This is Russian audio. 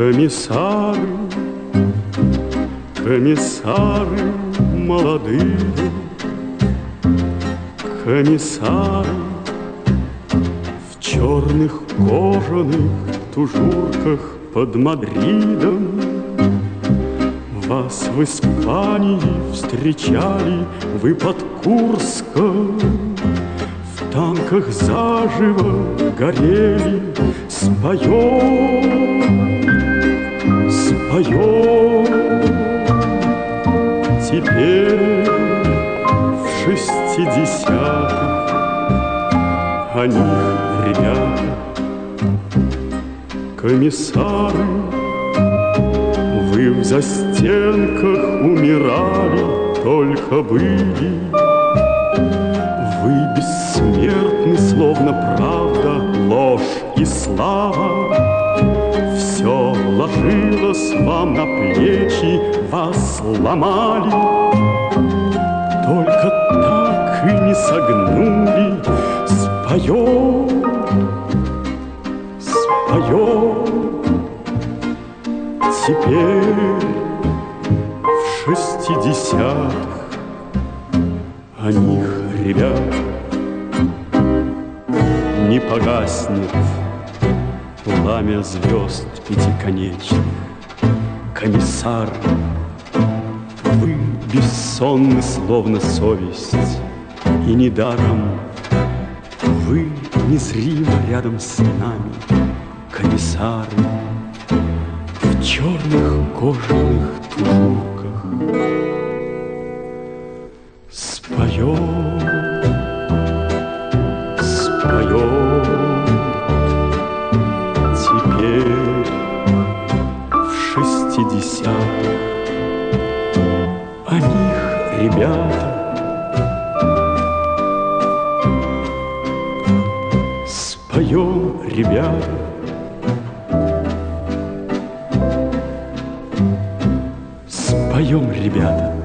Комиссары, комиссары молодые, комиссары в черных кожаных тужурках под Мадридом. Вас в Испании встречали вы под Курском, в танках заживо горели. Споем, споем теперь в 60-х о них, ребята, комиссары. Вы в застенках умирали, только были. Вы бессмертны, словно правда, ложь и слава. Все ложилось вам на плечи, вас ломали, только так и не согнули. Споем, споем теперь в 60-х о них, ребят. Не погаснет пламя звезд пятиконечных. Комиссар, вы бессонны, словно совесть, и недаром вы незримо рядом с нами, комиссары, в черных кожаных тужурках. Споем, споем теперь в 60-х о них, ребята. Споем, ребята. Споем, ребята.